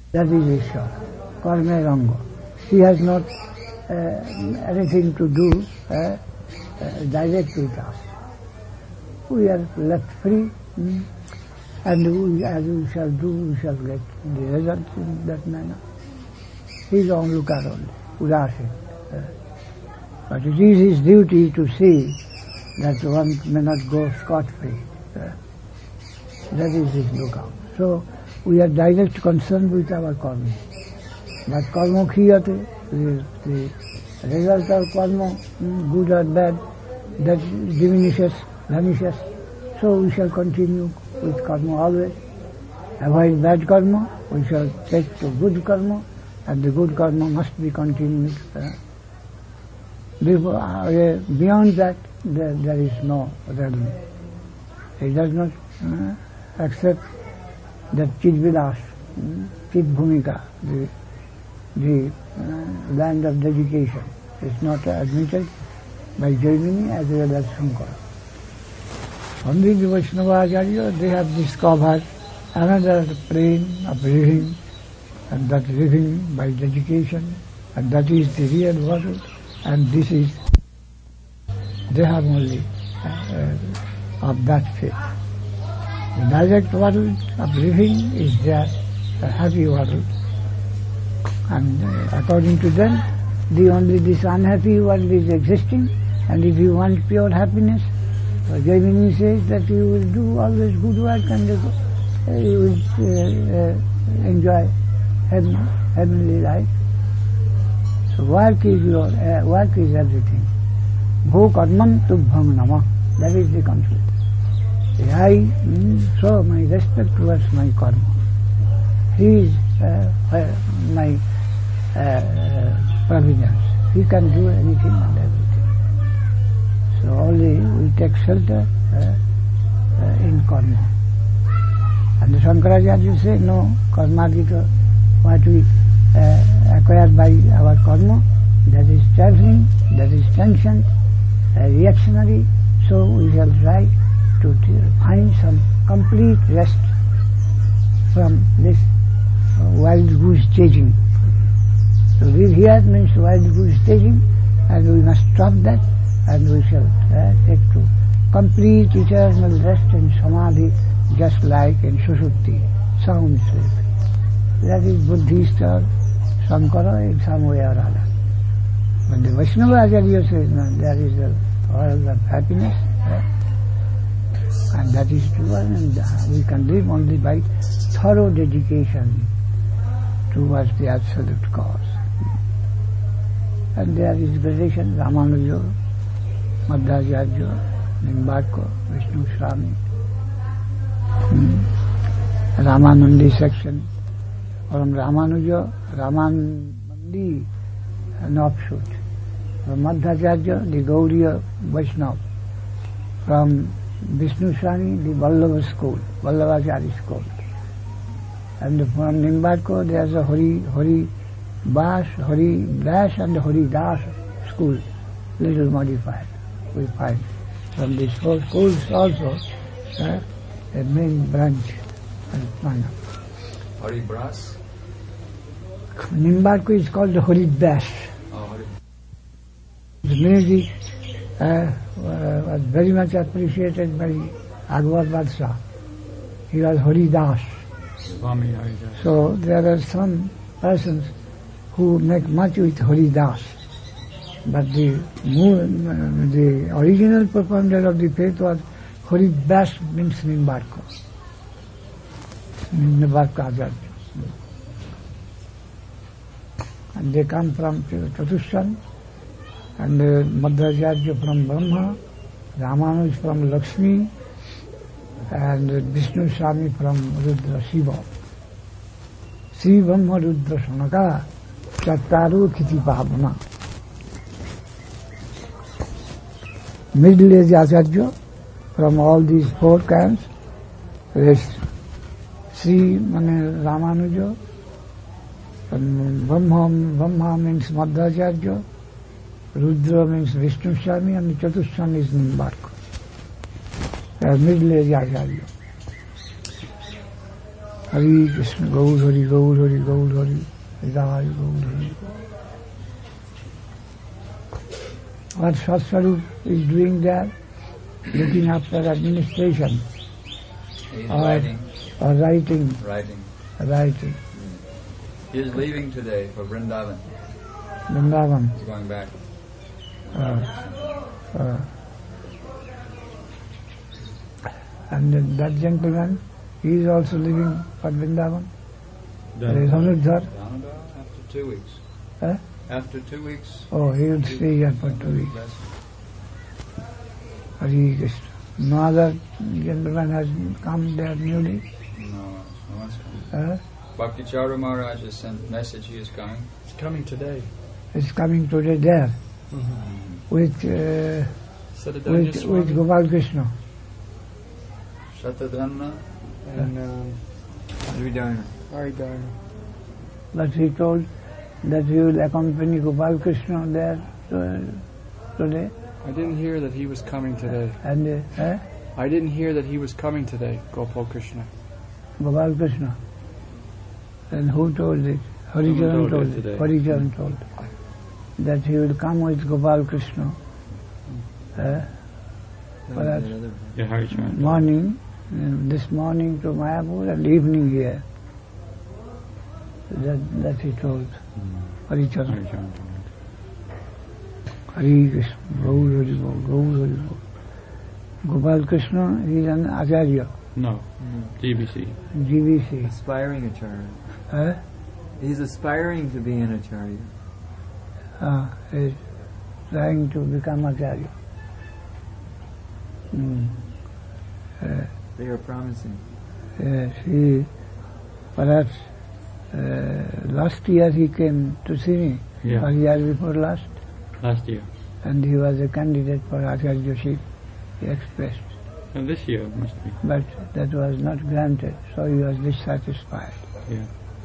That is Ishvara, Karma Ranga. He has not anything to do direct with us. We are left free, and as we shall do, we shall get the results in that manner. He is on lookout only, Udasin. But it is his duty to see that one may not go scot-free. That is his lookout. So we are direct concerned with our karma. But karma khiyate, the result of karma, good or bad, that diminishes, vanishes. So we shall continue with karma always. Avoid bad karma, we shall take to good karma, and the good karma must be continued. Beyond that, there is no realm. He does not accept that Chidvilas, Chidbhumika, the land of dedication, is not admitted by Jaimini as well as Shankara. Only the Vaishnava Acharya, they have discovered another plane of living, and that living by dedication, and that is the real world, and this is, they have only of that faith. The direct world of living is their happy world, and according to them, only this unhappy world is existing, and if you want pure happiness, Jaimini says that you will do always good work and you will enjoy heavenly life. So work is everything. Bho karman tubham namah. That is the concept. I show my respect towards my karma. He is my providence. He can do anything and everything. So only we take shelter in karma. And the Shankaracharya say, no, karma gita, what we acquired by our karma, that is traveling, that is tension, reactionary, so we shall try to find some complete rest from this wild goose chasing. So live here means wild goose chasing, and we must stop that, and we shall take to complete eternal rest in samadhi, just like in Sushupti, sound sleep. That is Buddhist or Sankara in some way or other. But the Vaishnava Acharya says, no, there is a world of happiness, and that is true, and we can live only by thorough dedication towards the absolute cause. And there is gradation, Ramanuja, Madhacharya, Nimbarka, Vishnu Swami, Ramanandi section, from Ramanuja, Ramanandi, an offshoot. From Madhacharya, the Gaudiya Vaishnava. From Vishnu Swami, the Vallabha school, Vallabhacharya school. And from Nimbarka, there is a Hari Bas and Hari Das school, little modified, we find. From these four schools also, a main branch and manner. Hari Bras? Nimbarka is called the Hari Das. The music was very much appreciated by Akbar Badshah. He was Hari Das. Swami Hari Das. So there are some persons who make much with Hari Das. But the original propounder of the faith was Hari Das, means Nimbarka. Nimbarka Acharya. And they come from Chatushan, and Madhacharya from Brahma, Ramanuj from Lakshmi, and Vishnu Swami from Rudra Shiva. Sri Brahma Rudra Sanaka, Chattaru Kiti Bhavana. Middle-age Acharya from all these four camps, Sri Ramanuja, Brahma means Madhacharya, Rudra means Vishnu Swami, and Chatushan is Nimbarka. They are middle-age Acharya. Hare Krishna, Gaur Hari, Gaur Hari, Gaur Hari, Jai Gaur Hari. What Satsvarup is doing there, looking after administration. He's or writing. Writing. He is leaving today for Vrindavan. Vrindavan. He's going back. And that gentleman, he is also living for Vrindavan. Dhanudhar. After 2 weeks. After 2 weeks. Oh, he will stay here for 2 weeks. Hare Krishna. No other gentleman has come there newly? No one's coming. Bhakti Charu Maharaj has sent message he is coming. He's coming today. He's coming today there with Gopal Krishna. Shatadhanna And Haridharna. But he told that he will accompany Gopal Krishna there today. I didn't hear that he was coming today. And I didn't hear that he was coming today, Gopal Krishna. Gopal Krishna. And who told it? Haricharan told it. Haricharan told that he will come with Gopal Krishna. Morning, this morning to Mayapur and evening here. That he told. Haricharan. Hare Krishna, Gaur Hari Bol, Gaur Hari Bol. Gopal Krishna, he is an Acharya. No, GBC. GBC. Aspiring Acharya. He's aspiring to be an Acharya. He is trying to become Acharya. They are promising. Yes, he, perhaps last year he came to see me, or year before last. Last year. And he was a candidate for Acharya-ship, he expressed. And this year must be. But that was not granted, so he was dissatisfied. Yeah.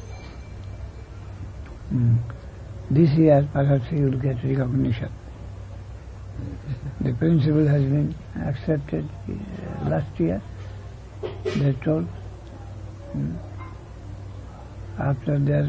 This year perhaps he will get recognition. The principle has been accepted last year, they told. After their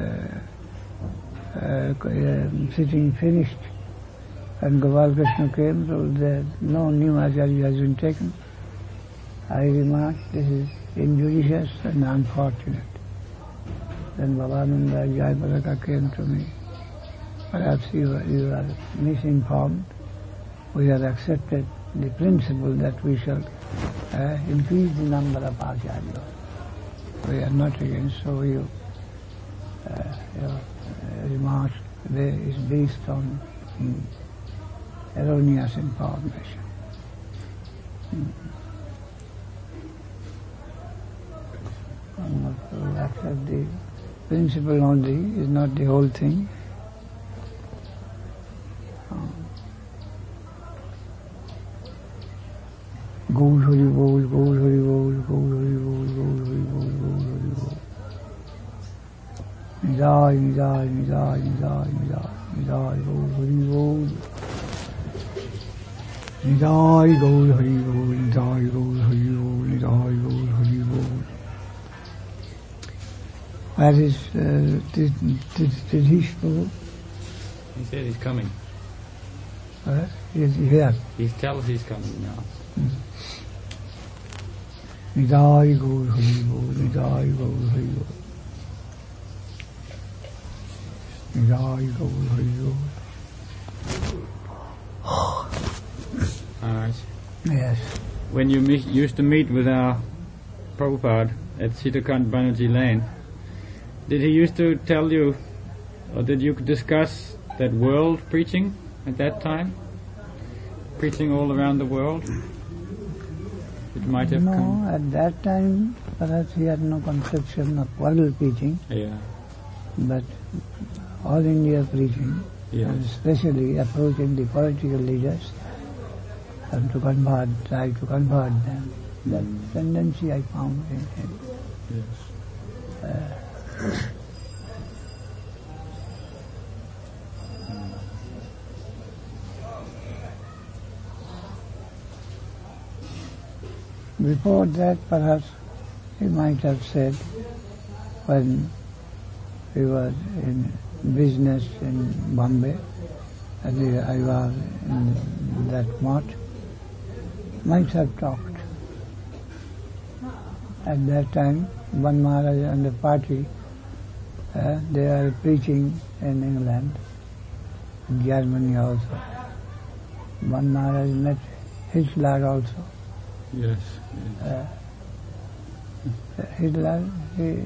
sitting finished, and Gopal Krishna came, told that no new Acharya has been taken. I remarked, this is injudicious and unfortunate. Then Bhavananda Jayapataka came to me. Perhaps you are misinformed. We have accepted the principle that we shall increase the number of Acharyas. We are not against, so your remarks is based on erroneous information. To accept the principle only is not the whole thing. Gaur Hari Bol, Gaur Hari Bol, Gaur Hari Bol, Gaur Hari Bol, Gaur Hari Bol. Nidai, Nidai, Nidai, Nidai, Nidai, Nidai, Gaur Hari Bol. Nidai, Gaur Hari Bol, Nidai, Gaur Hari Bol, Nidai, Gaur Hari Bol. Where is Tidhishpur? He said he's coming. He is here. He tells he's coming now. Nidai Gaur Hari Bol, Nidai Gaur Hari Bol. Nidai Gaur Hari Bol. Alright. Yes. When you used to meet with our Prabhupada at Sitakant Banerjee Lane, did he used to tell you, or did you discuss that world preaching at that time? Preaching all around the world? It might have come. No, at that time, perhaps he had no conception of world preaching. Yeah. But all India preaching, and especially approaching the political leaders and to try to convert them. That tendency I found in him. Yes. Before that, perhaps he might have said when we were in business in Bombay, and I was in that mart, myself talked. At that time, one Maharaj and the party, they are preaching in England, in Germany also. One Maharaj met Hitler also. Yes. Hitler, he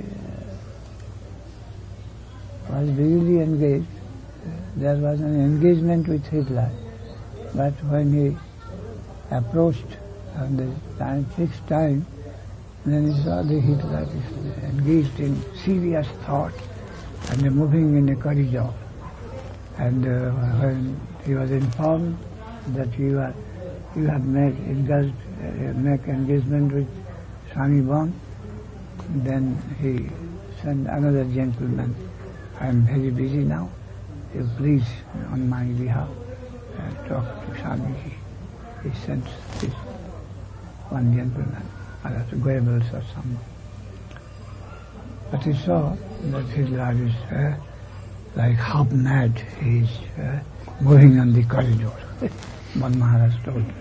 was really engaged. There was an engagement with Hitler. But when he approached on the fixed time, then he saw the Hitler is engaged in serious thought and moving in a corridor. And when he was informed that you have made engagement with Swami Bon, then he sent another gentleman. I am very busy now. You please, on my behalf, talk to Swamiji. He sent this one gentleman, Goebbels or someone. But he saw that Hitler is like half mad. He is moving on the corridor. One Maharaj told me.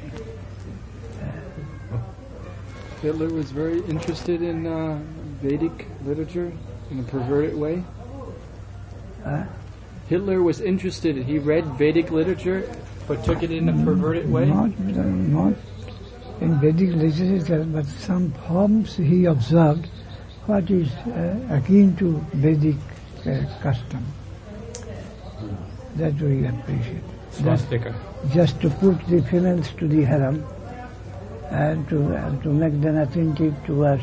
Hitler was very interested in Vedic literature in a perverted way. Hitler was interested. He read Vedic literature, but took it in a perverted way. Not in Vedic literature, but some forms he observed what is akin to Vedic custom. That we appreciate. Swastika. Just to put the females to the harem and to make them attentive towards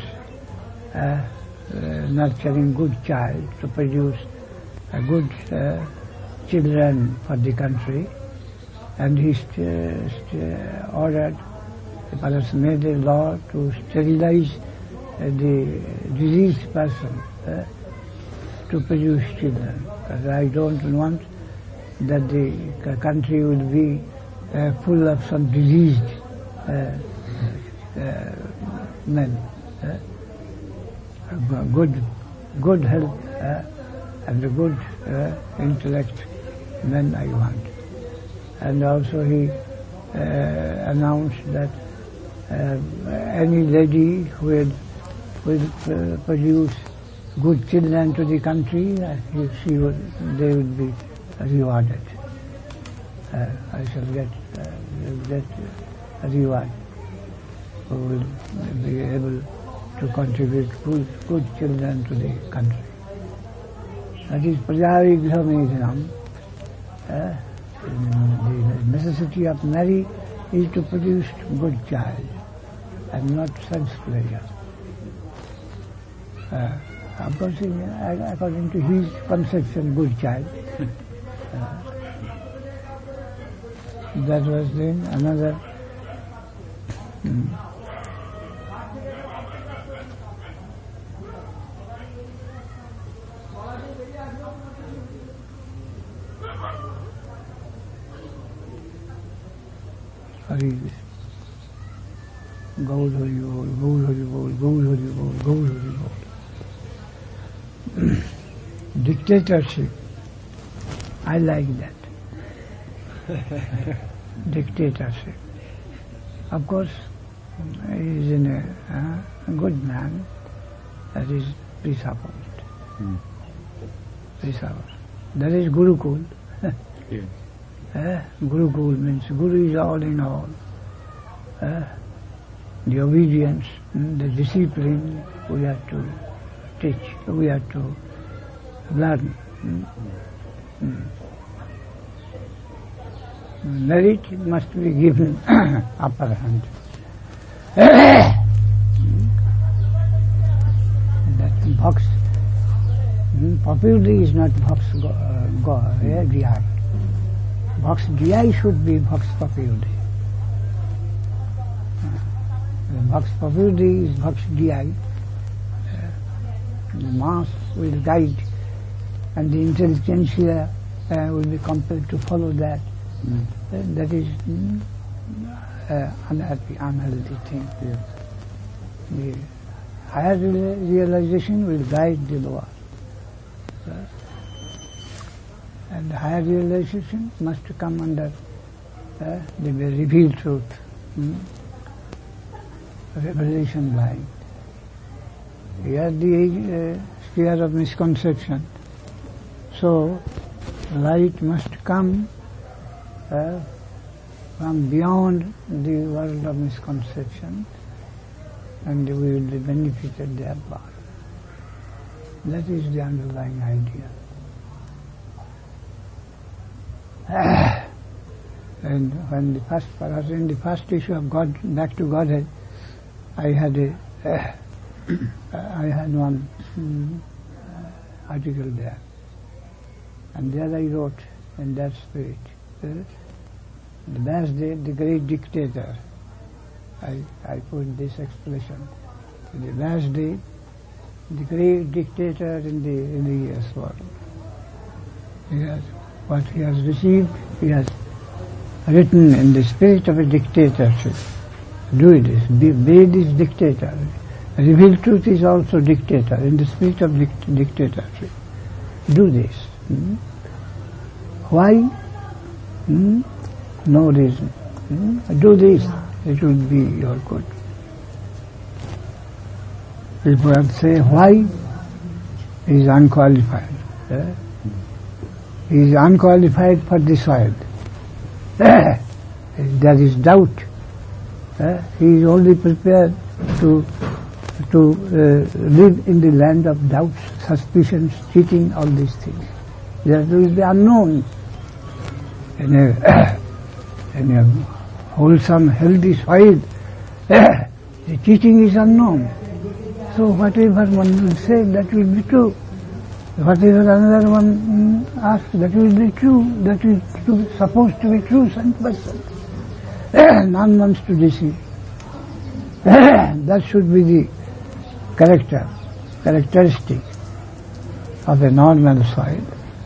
nurturing good child, to produce a good children for the country. And he ordered, the palace made a law to sterilize the diseased person to produce children. Because I don't want that the country will be full of some diseased men. Good health and a good intellect men I want. And also he announced that any lady who will produce good children to the country, they would be rewarded. I shall get a reward who will be able to contribute good children to the country. That is Prajavigham. The necessity of marriage is to produce good child and not sense pleasure. Of course, according to his conception, good child. That was then another Hari Gaur Hari Bol, Gaur Hari Bol, Gaur Hari Bol, Gaur Hari Bol. Dictatorship, I like that. Dictatorship. Of course, he is a good man, that is presupposed. Presupposed. That is Gurukul. Gurukul means Guru is all in all. The obedience, the discipline we have to teach, we have to learn. Merit must be given upper hand. That Bhaks, popularity is not Bhaks Dhyai. Bhaks Dhyai should be Bhaks popularity. Bhaks popularity is Bhaks Dhyai. The mass will guide and the intelligentsia will be compelled to follow that. That is unhealthy thing. The higher realization will guide the lower. And higher realization must come under the revealed truth, revelation mind. Here the sphere of misconception. So light must come from beyond the world of misconception, and we will be benefited thereby. That is the underlying idea. And when in the first issue of God, Back to Godhead, I had one article there, and there I wrote in that spirit. The last day, the great dictator. I put this expression. The last day, the great dictator in the religious world. What he has received, he has written in the spirit of a dictatorship. Do this, be this dictator. Revealed truth is also dictator, in the spirit of dictatorship. Do this. Why? No reason. Do this, it will be your good. People will say, why? He is unqualified. He is unqualified for the soil. There is doubt. He is only prepared to live in the land of doubts, suspicions, cheating, all these things. That will be unknown. In a wholesome, healthy soil, the teaching is unknown. So whatever one will say, that will be true. Whatever another one asks, that will be true. That is supposed to be true, 100%. None wants to deceive. That should be the characteristic of a normal soil.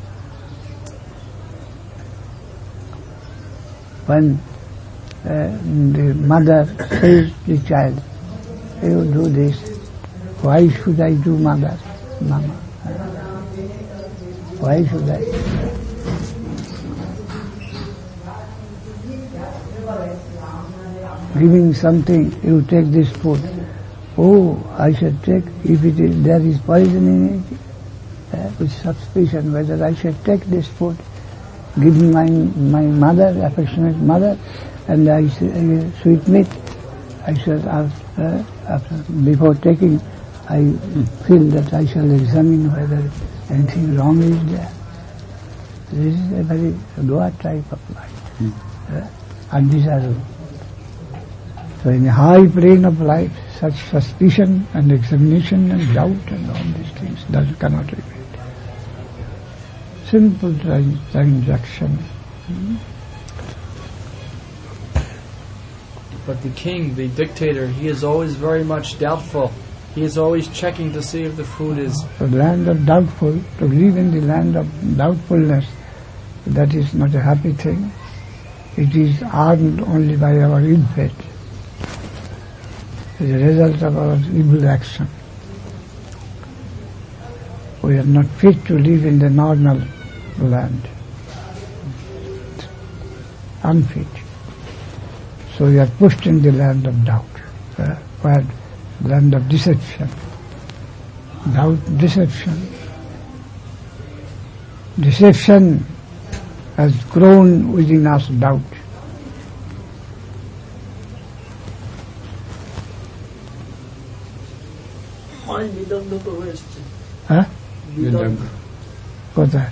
When the mother says to the child, you do this, why should I do, mother, mama? Why should I? Giving something, you take this food. Oh, I should take, if there is poison in it, with suspicion whether I should take this food. Giving my mother, affectionate mother, and I sweet meat. I should, before taking, I feel that I shall examine whether anything wrong is there. This is a very lower type of life, undesirable. So in a high plane of life, such suspicion and examination and doubt and all these things that cannot repeat. Simple transaction. But the king, the dictator, he is always very much doubtful. He is always checking to see if the food is... So the land of doubtful, to live in the land of doubtfulness, that is not a happy thing. It is earned only by our ill fate. It is a result of our evil action. We are not fit to live in the normal land. Unfit. So we are pushed in the land of doubt, where land of deception. Doubt, deception. Deception has grown within us doubt. Huh? কোথায়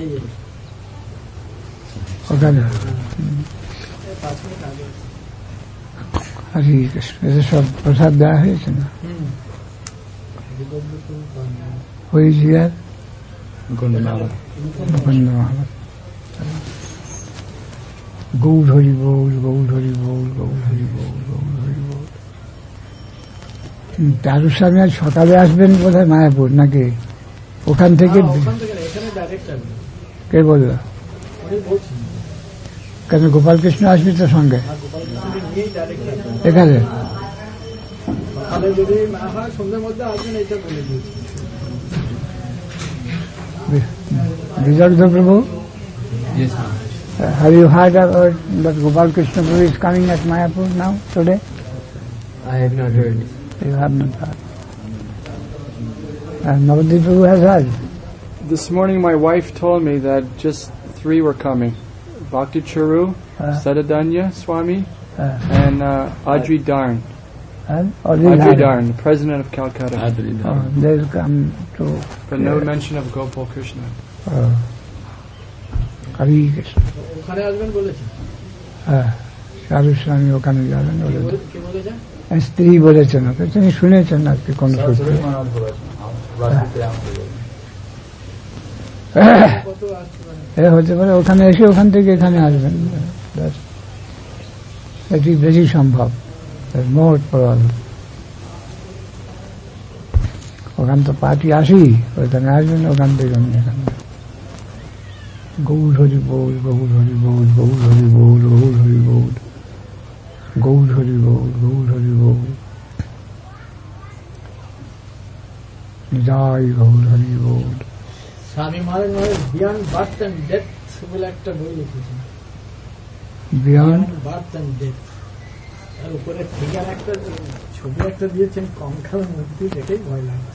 ওখানে হরে কৃষ্ণ এদের সব প্রসাদ দেওয়া হয়েছে না হয়েছে আর গন্ধমালা গৌর হরি বল গৌর হরি বল গৌর হরি বল গৌর হরি বল তারুর স্বামী আজ সকালে আসবেন বোধহয় মায়াপুর নাকি ওখান থেকে কে বলল কেন গোপাল কৃষ্ণ আসবি তো সঙ্গে এখানে সকালে যদি না হয় সন্ধ্যের মধ্যে আসবেন, এটা বলে দিয়েছি। Vijayadhara Prabhu? Yes, ma'am. Have you heard about that Gopal Krishna Prabhu is coming at Mayapur now, today? I have not heard. You have not heard. And Navadvip Prabhu has heard. This morning my wife told me that just 3 were coming. Bhakti Charu, Sadadanya Swami, and Adri Dharn. Adri Dharn, the president of Calcutta. They'll come to... But no mention of Gopal Krishna. Hari Krishna. ওখানে আসবেন বলেছে। সাধু স্বামী ওখানে যাবেন বলেছেন। কে বলেছেন? স্ত্রী বলেছেন ওকে, তিনি শুনেছেন আজকে কোন সূত্রে। হতে পারে ওখানে এসে ওখান থেকে এখানে আসবেন, এটি বেশি সম্ভব, মোর প্রবল। ওখান তো পার্টি আসি, ওখানে আসবেন, ওখান থেকে এখানে। গৌর হরি বল, গৌর হরি বল, গৌর হরি বল, গৌর হরি বল, গৌর হরি বল, গৌর হরি বল, জয় গৌর হরি বল। Swami Maharaj beyond birth and death বলে একটা বই লিখেছেন। বিয়ন্ড বার্থ অ্যান্ড ডেথ, তার উপরে ফিগার একটা ছবি একটা দিয়েছেন, কঙ্কাল মূর্তি, দেখেই ভয় লাগছে।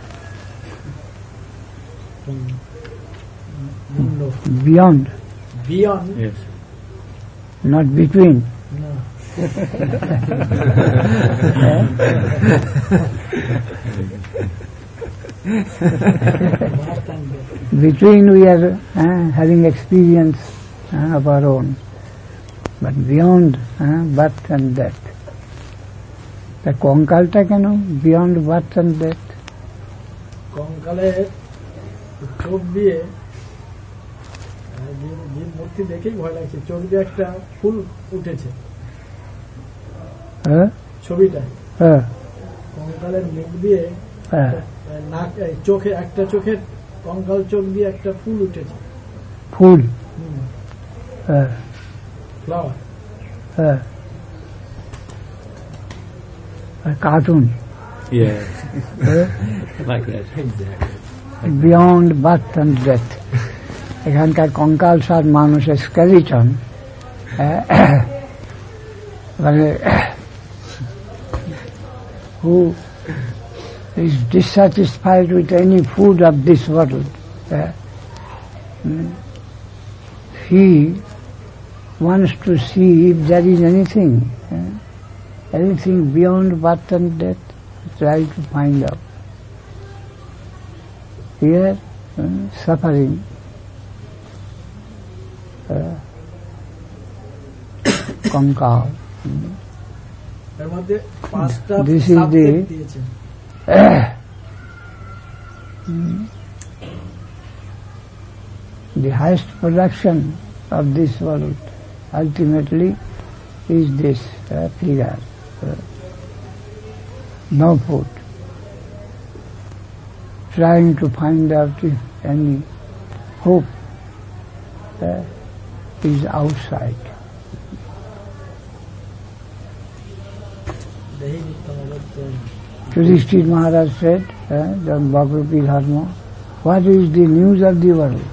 Beyond. Beyond. Yes. Not between. No. Between we are having experience of our own, but beyond birth and death. The কঙ্কালটা কেন beyond birth and death? কঙ্কালের চোখ দিয়ে, যে মূর্তি দেখেই ভয় লাগছে, চোখ দিয়ে একটা ফুল উঠেছে ছবিটা। কঙ্কালের মুখ দিয়ে নাক, চোখে একটা চোখের কঙ্কাল চোখ দিয়ে একটা ফুল উঠেছে। ফুল, flower, cartoon. Yeah. Like that. Beyond birth and death. এখানকার কঙ্কাল সার মানুষের স্কেলিটন, মানে who is dissatisfied with any food of this world, he wants to see if there is anything beyond birth and death, try to find out. Here, suffering, কঙ্কাল। এর মধ্যে 5টা This is subject দিয়েছেন। The highest production of this world ultimately is this figure. No food. Trying to find out if any hope is outside. Yudhishthir Maharaj said, the Bhagavad Dharma, what is the news of the world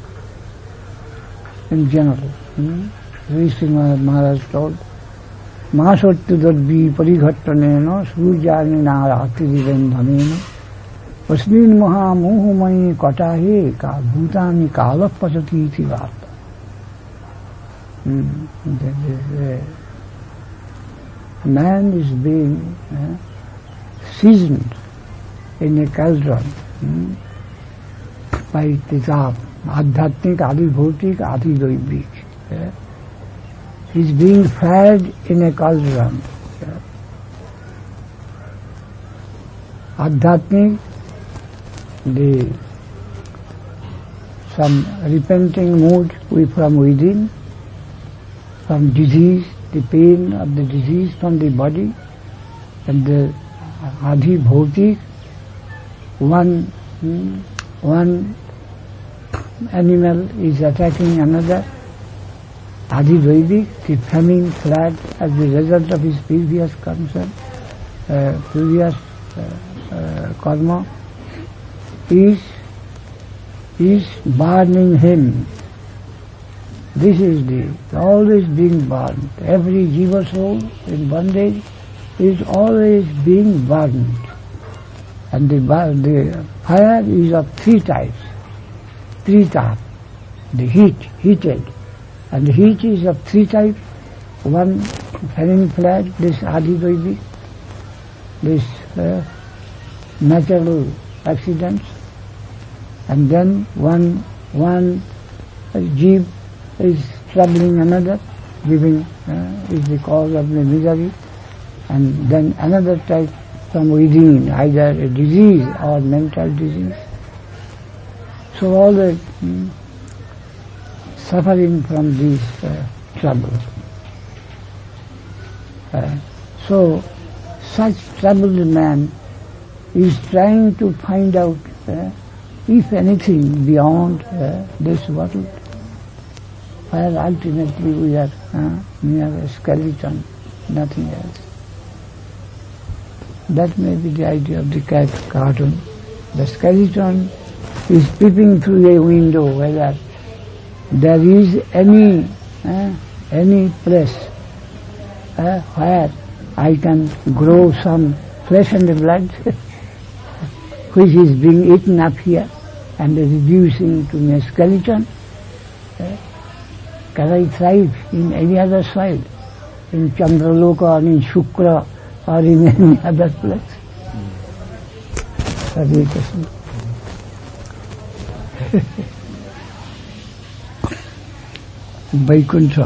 in general? Yudhishthir Maharaj told, Mahasattu parighattanena surjanena ratirivendhanena Asmin maha mohumayi katahe ka bhutani kalapasati iti varta. Man is being seasoned in a cauldron by Tizab, Adhyatmik, Adi Bhautik, Adi Doibik. He is being fed in a cauldron. Adhyatmik, some repenting mood from within, from disease, the pain of the disease from the body, and the Adi Bhautik, one animal is attacking another. Adi Vaivik, the famine, flood, as the result of his previous concern. previous karma is burning him. This is always being burned. Every jiva soul in bondage is always being burned. And the fire is of three types. Three types. The heated. And the heat is of three types. One falling flat, this Adi Vaidik, this natural accidents. And then one jeep is troubling another, giving is the cause of the misery. And then another type from within, either a disease or mental disease. So all the suffering from these trouble. So such troubled man is trying to find out if anything beyond this world, where ultimately we are mere a skeleton, nothing else. That may be the idea of the cat cartoon. The skeleton is peeping through a window whether there is any place where I can grow some flesh and blood which is being eaten up here and reducing to a skeleton. Can I thrive in any other soil, in Chandraloka or in Shukra or in any other place? Hare Krishna. Vaikuntha.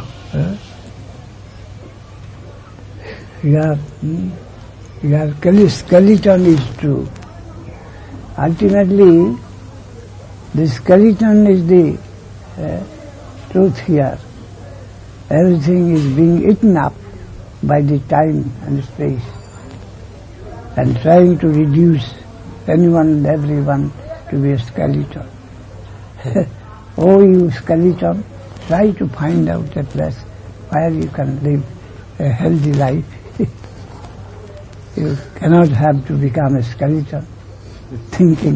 Your skeleton is true. Ultimately, the skeleton is the truth here. Everything is being eaten up by the time and space and trying to reduce anyone and everyone to be a skeleton. Oh, you skeleton, try to find out a place where you can live a healthy life. You cannot have to become a skeleton, thinking.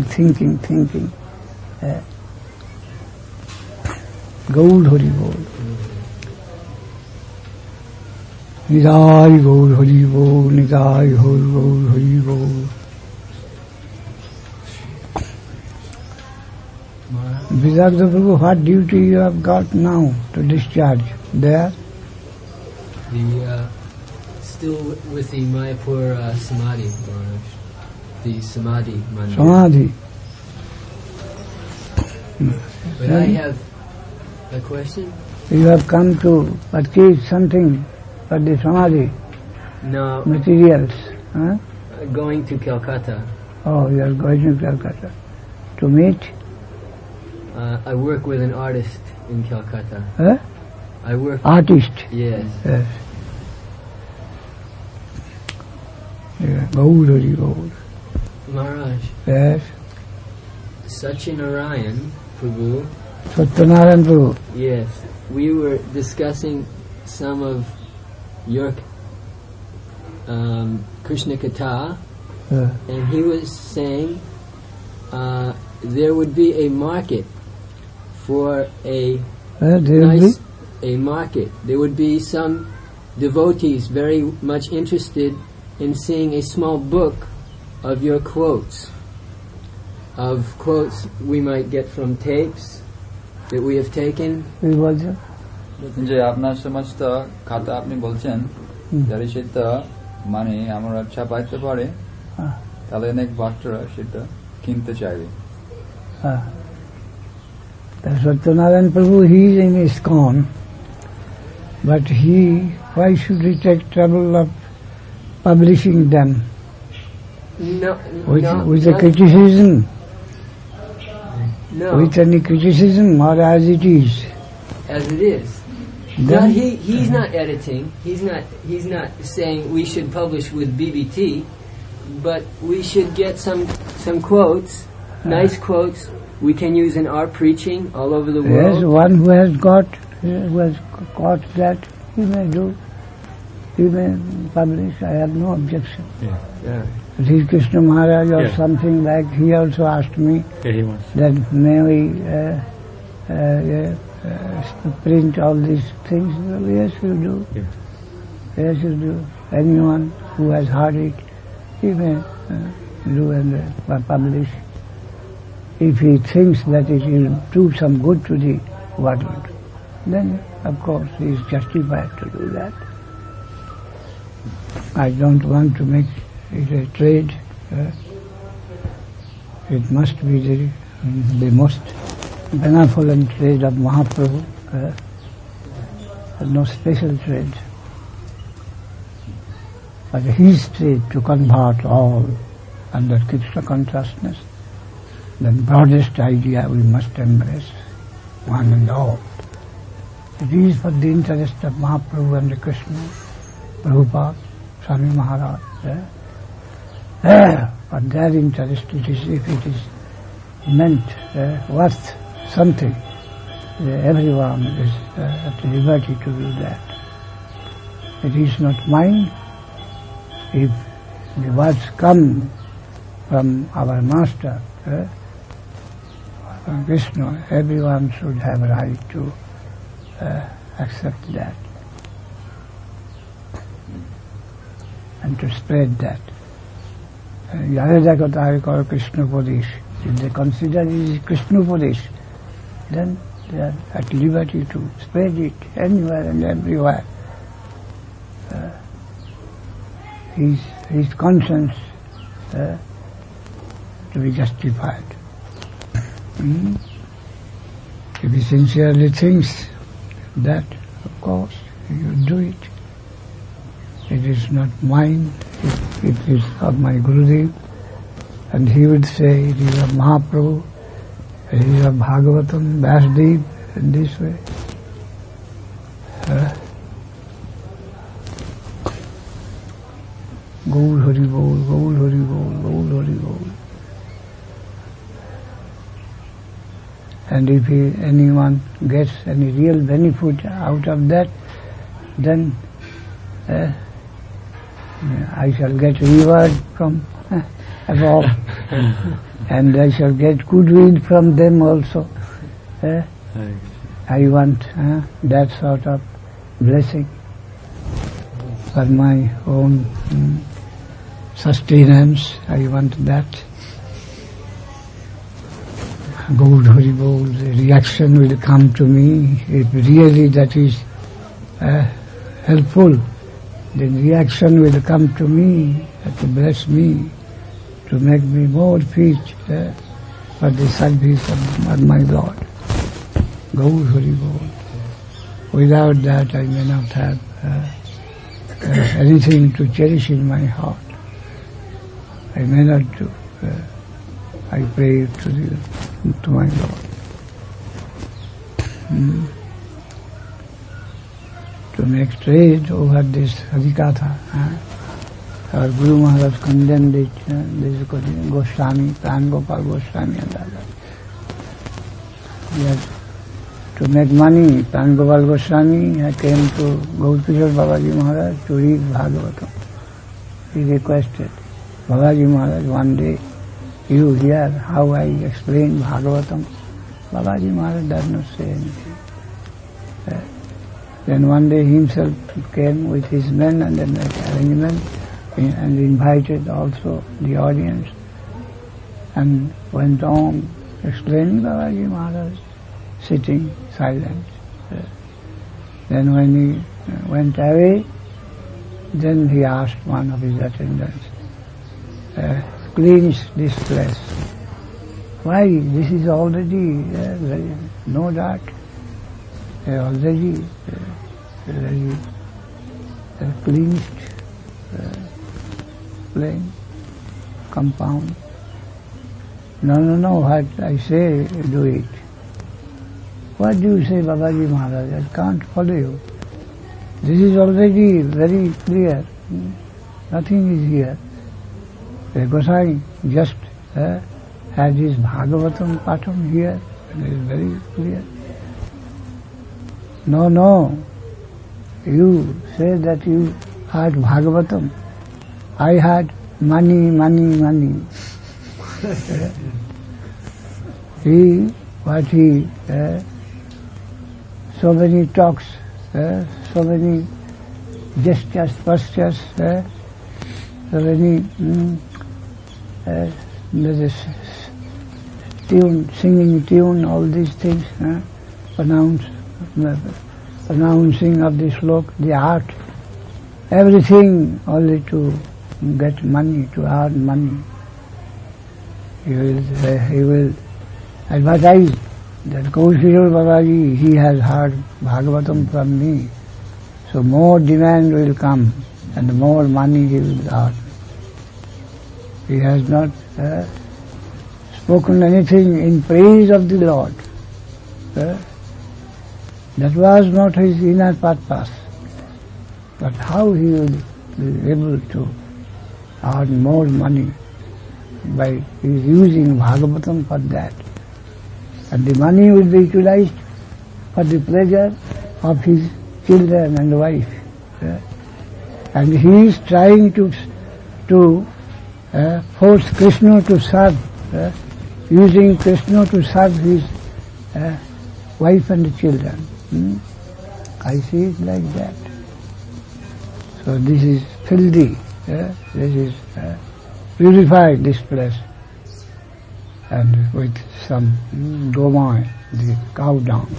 Gaur Hari Bol. Nidai Gaur Hari Bol, Nidai Gaur Hari Bol. Vidagdha Prabhu, what duty you have got now to discharge there? Still with the Mayapur Samadhi, Maharaj. The Samadhi Mandir. Samadhi. But I have a question. You have come to purchase something for the Samadhi? No. Materials. Huh? Going to Calcutta. Oh, you are going to Calcutta. To meet? I work with an artist in Calcutta. Huh? I work... Artist? Yes. Yes. Yeah. Gaur Hari Gaur. Maharaj. Yes. Satyanarayan Prabhu. Satyanarayan Prabhu. Yes. We were discussing some of your Krishna Katha, and he was saying there would be a market for a market. There would be some devotees very much interested in seeing a small book of your quotes, we might get from tapes that we have taken. যে আপনার সমস্ত খাতা আপনি বলছেন যারা সেটা মানে আমরা ছাপাইতে পারে তাহলে অনেক ভক্তরা সেটা কিনতে চাইবে। Satyanarayan Prabhu, he is in ISKCON, but why should he take trouble of publishing them? With a criticism? No. With any criticism or as it is? As it is. No, he's not editing. He's not saying we should publish with BBT, but we should get some quotes, nice quotes we can use in our preaching all over the world. Yes, one who has got that, he may do. he may publish, I have no objection. Yeah. Sri Krishna Maharaj or Yeah. something like, he also asked me Yeah, he wants. that may we print all these things. Well, yes, you do. Yeah. Yes, you do. Anyone who has heard it, he may do and publish. If he thinks that it will do some good to the world, then of course he is justified to do that. I don't want to make it a trade. It must be the most benevolent trade of Mahaprabhu. No special trade. But his trade to convert all under Krishna consciousness, the broadest idea we must embrace, one and all. It is for the interest of Mahaprabhu and Krishna, Prabhupada, Swami Maharaj. For their interest, it is, if it is meant worth something, everyone is at liberty to do that. It is not mine. If the words come from our master, from Krishna, everyone should have a right to accept that and to spread that. Yadadakata call Krishna Upadesh. If they consider it is Krishna Upadesh, then they are at liberty to spread it anywhere and everywhere. His conscience to be justified. If he sincerely thinks that, of course, you do it. It is not mine, it is of my Gurudev. And he would say, it is of Mahaprabhu, it is of Bhagavatam, Vasudev, in this way. Gaur Hari Bol, Gaur Hari Bol, Gaur Hari Bol. And if anyone gets any real benefit out of that, then I shall get reward from above, and I shall get goodwill from them also. I want that sort of blessing for my own sustenance. I want that. Gaur Hari Bol, the reaction will come to me. If really that is helpful, then reaction will come to me to bless me, to make me more fit for the service of my Lord. Gaur Hari Bol. Without that I may not have anything to cherish in my heart. I may not do. I pray to my Lord. To make trade over this Harikatha. Our Guru Maharaj condemned it. This is Goswami, Pran Gopal Goswami and others. Yes. To make money, Pran Gopal Goswami came to Gaurkishore Babaji Maharaj to read Bhagavatam. He requested, Babaji Maharaj, one day you hear how I explain Bhagavatam. Babaji Maharaj does not say anything. Then one day himself came with his men and then made arrangement and invited also the audience and went on explaining. Babaji Maharaj sitting silent. Then when he went away, then he asked one of his attendants, cleanse this place. Why? This is already no doubt. Already cleansed plain compound. No, what I say, do it. What do you say, Babaji Maharaj? I can't follow you. This is already very clear. Nothing is here. Gosai just had his Bhagavatam Patham here, and it is very clear. No, you say that you had Bhagavatam. I had money. He so many talks, so many gestures, postures, so many tune, singing tune, all these things, pronouncing of the slok, the art, everything only to get money, to earn money. He will advertise that Kaushikeshwar Babaji, he has heard Bhagavatam from me, so more demand will come and more money he will earn. He has not spoken anything in praise of the Lord. That was not his inner purpose. But how he will be able to earn more money by using Bhagavatam for that. And the money will be utilized for the pleasure of his children and wife. And he is trying to force Krishna to serve, using Krishna to serve his wife and children. I see it like that. So this is filthy. This is purified, this place. And with some gomai, the cow dung.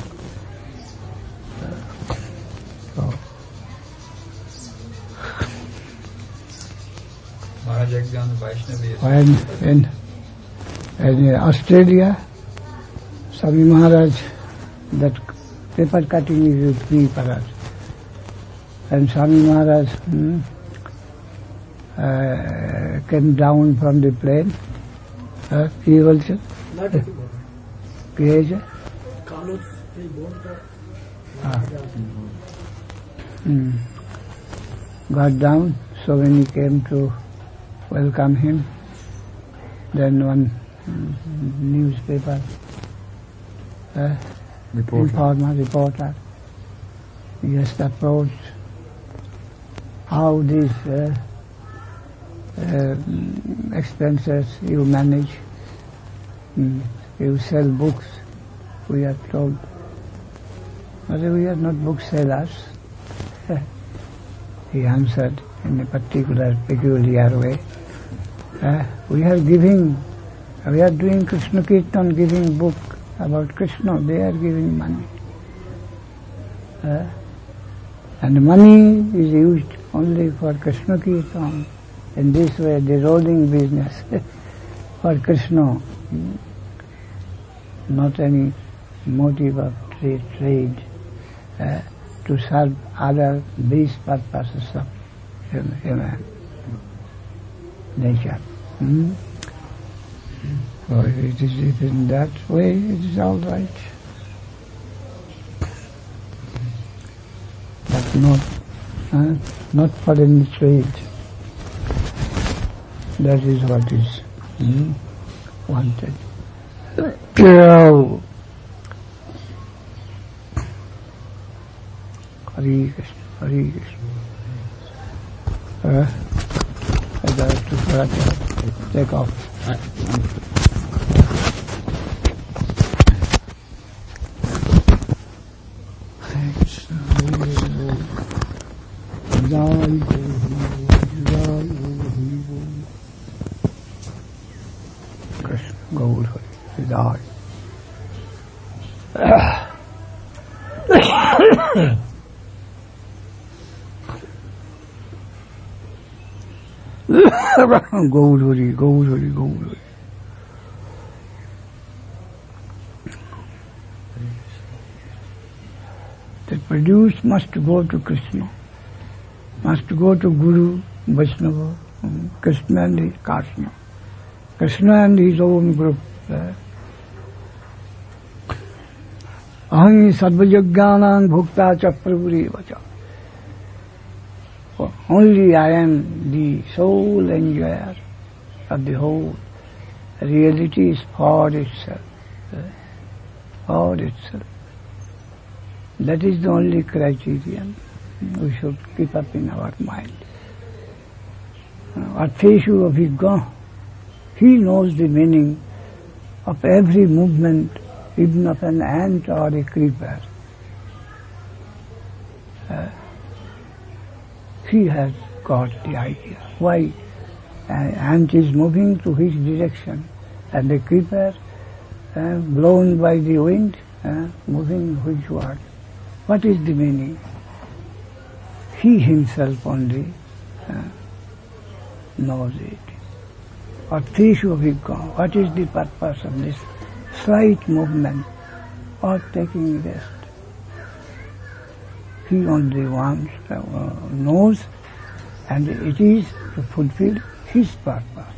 In Australia, Swami Maharaj, that paper cutting is free for us. And Swami Maharaj came down from the plane. He also got down, so when he came to welcome him, then one newspaper reporter just approached how these expenses you manage. You sell books, we are told. But we are not booksellers. He answered in a particular, peculiar way. We are doing Krishna Kirtan, giving book about Krishna, they are giving money. And money is used only for Krishna Kirtan. In this way, the rolling business for Krishna, not any motive of trade to serve other these purposes of human nature. So it is in that way, it is all right. But not for any trade. That is what is wanted. Hare Krishna, Hare Krishna. I got to take off. Krishna, Gaur Hari, die. Gaur Hari, Gaur Hari, Gaur Hari. The produce must go to Krishna, must go to Guru, Vaishnava, Krishna and his Krishna. Krishna and his own group. Aham sarvajagyanam bhukta cha prabhuri vacha. Only I am the sole enjoyer of the whole. Reality is for itself. For itself. That is the only criterion. we should keep up in our mind. Artheshu Abhigya, he knows the meaning of every movement, even of an ant or a creeper. He has got the idea why an ant is moving to which direction, and the creeper blown by the wind moving whichward. What is the meaning? He himself only knows it. Artheshu Abhigya, what is the purpose of this slight movement or taking rest? He only wants, knows, and it is to fulfill his purpose.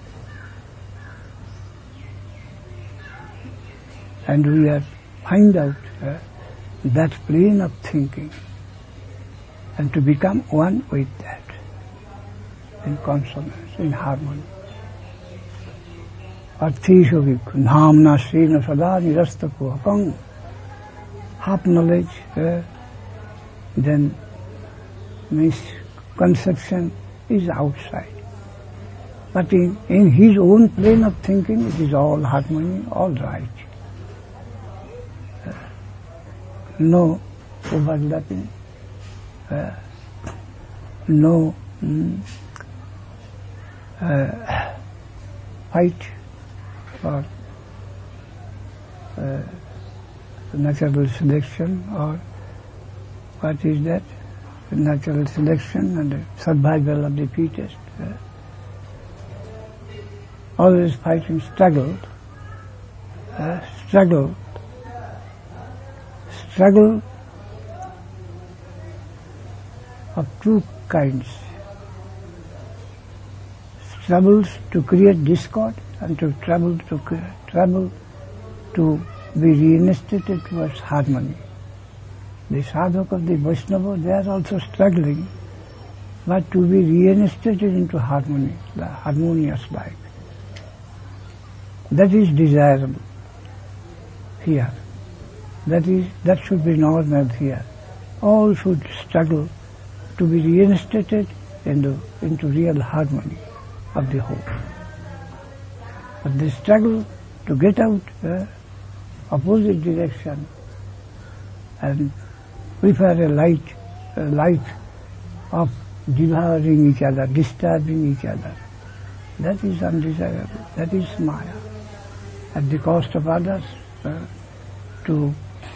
And we have find out that plane of thinking and to become one with that, in consonance, in harmony. Artheshu Abhigya, namna srena sada nirasta kuhakam. Half knowledge, then misconception is outside. But in his own plane of thinking, it is all harmony, all right. No overlapping, no fight for natural selection, or what is that? Natural selection and survival of the fittest. Always fighting, struggle of two kinds. Troubles to create discord and to trouble to be reinstated towards harmony. The sadhak of the Vaishnava, they are also struggling, but to be reinstated into harmony, the harmonious life. That is desirable here. That should be normal here. All should struggle to be reinstated into real harmony of the whole. But the struggle to get out opposite direction and prefer a life of devouring each other, disturbing each other, that is undesirable. That is Maya. At the cost of others, to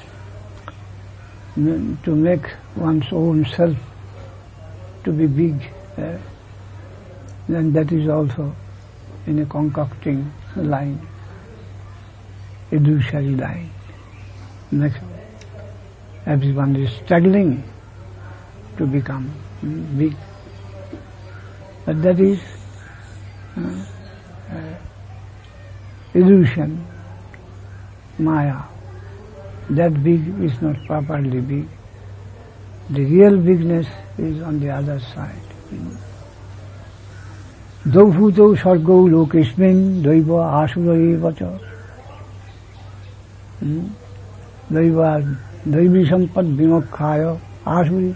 make one's own self to be big, then that is also in a concocting line, illusory line. Next, everyone is struggling to become big, but that is illusion, Maya. That big is not properly big. The real bigness is on the other side. Dovhuto sargo lokesmin daiva asura evacha. Daiva daivi sampad vimokkaya asuri.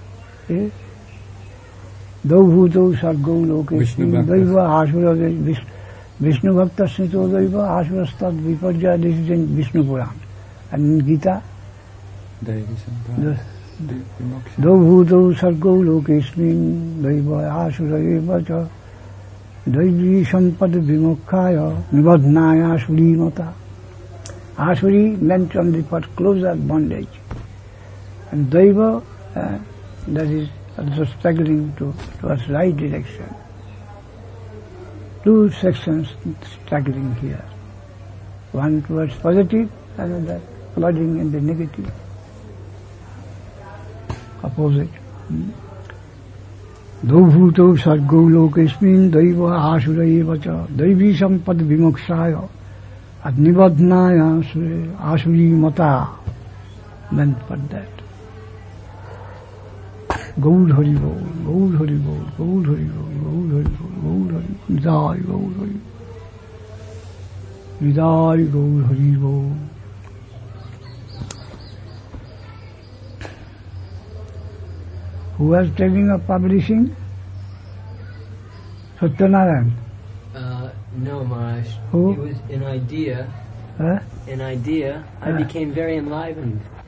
Dovhuto sargo lokesmin daiva asura Vishnu Bhakta Snito daiva asura stad viparja. This is in Vishnu Puran. And in Gita, Dovhuto sargo lokesmin daiva asura evacha. Daivi sampad vimokkaya nibadhnaya asuri mata. Asuri meant only for closer bondage. And Daiva, that is also struggling towards right direction. Two sections struggling here. One towards positive, another flooding in the negative. Opposite. Dovhuto sargo lokesmin daiva asura evacha daivi sampad vimokshaya adnibadhnaya asuri mata, meant for that. Gaud Hari Bol, Gaud Hari Bol, Gaud Hari Bol, Gaud Hari Bol, Gaud Hari Bol, Vidai Gaud Hari Bol, Vidai Gaud Hari Bol. Who was telling of publishing? Satyanarayan. No, Maharaj. Who? It was an idea. An idea. I became very enlivened